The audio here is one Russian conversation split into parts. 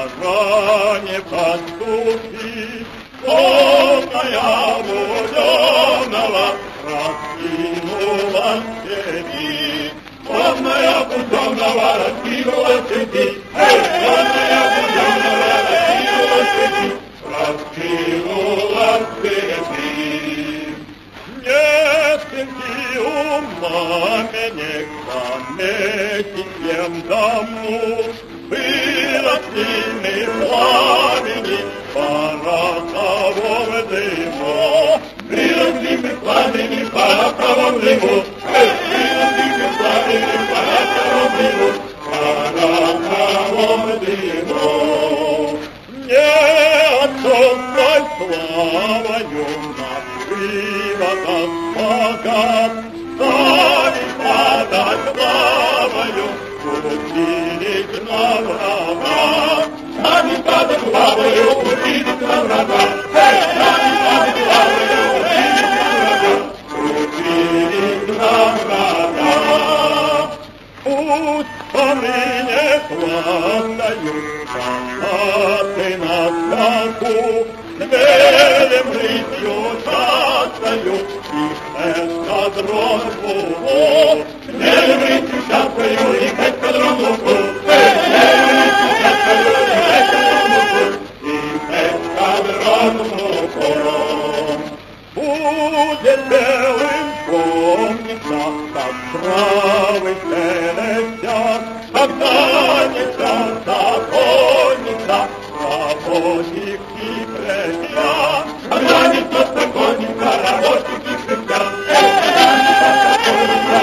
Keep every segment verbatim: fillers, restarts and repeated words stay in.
Госпожа, не поступи, полная буденного, раскинула цепи. Полная буденного, раскинула цепи. Полная буденного, раскинула цепи. Раскинула цепи. Не сыпи ума меня к заметить тем дому, было сильный пламени, порохового дыму. Было сильный пламени, порохового дыму. Было сильный пламени, порохового дыму. Порохового дыму. Не отцовской славою накрыла Господа, ставить подать славою, пустились на врага. Ставить подать славою, пустились на врага. Ставить подать славою, пустились на врага. Пусть поныне славною, ты на скаку, зверем рысью частою, и эскадрон луку, зверем рысью частою, и эскадрон луку, зверем рысью частою, и эскадрон луку, и эскадрон луку. Будет белым помнится, как травы шелестят, когда не законница, работник и крестьян. Когда не законница, работник и крестьян. Когда не законница,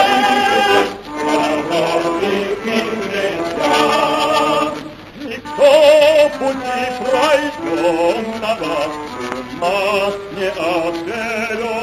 работник и крестьян. Никто пути пройденного нас не оберет.